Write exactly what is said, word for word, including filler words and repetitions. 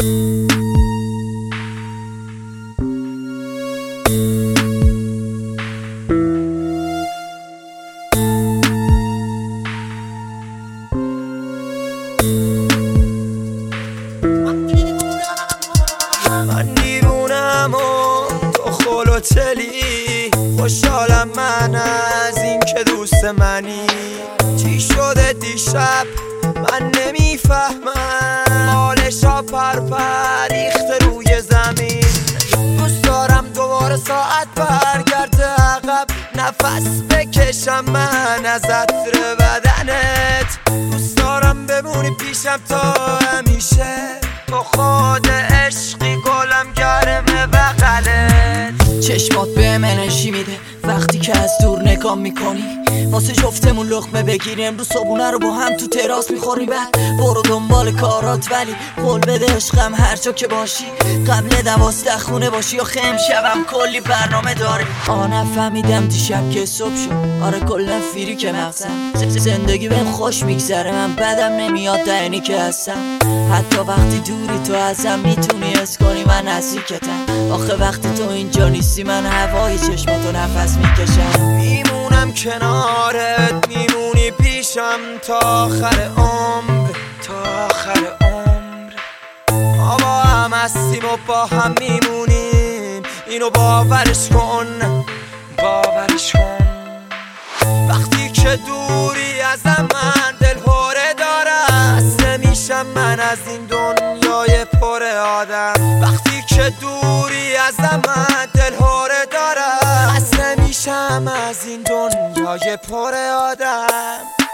من دیوونم و تو خلوتلی، خوشحالم من از این که دوست منی. چی شده دیشب من نمیفهمم، حالشا پرپر ریخته روی زمین. دوست دارم دوباره ساعت برگرده عقب، نفس بکشم من از عطر بدنت. دوست دارم بمونی پیشم تا همیشه، تو خود عشقی گلم گرم بغلت. چشمات به من انرژی میده وقتی که از دور نگاه میکنی، واسه جفتمون لقمه بگیری. امروز صبحونه رو با هم تو تراس میخوری، بعد برو دنبال کارات، ولی قول بده عشقم هر جا که باشی قبل دوازده خونه باشی. آخه امشبم کلی برنامه داری. آه نفهمیدم دیشب که صبح شد، آره کلا فیری که مغزم. زندگی بهم خوش میگذره، من بدم نمیاد دینی که هستم. حتی وقتی دوری تو ازم میتونی حس کنی من نزدیکتم. آخه وقتی تو اینجا نیستی من هوای چشماتو نفس میکشم. میمونم کنارت، میمونی پیشم تا آخر عمر، تا آخر عمر. ما با هم هستیم و با هم میمونیم، اینو باورش کن، باورش کن. وقتی که دوری ازم من دل هوره دارم، خسته میشم من از این دنیای پر آدم. وقتی که دوری ازم من دل هوره دارم، خسته میشم از این دنیای پر آدم.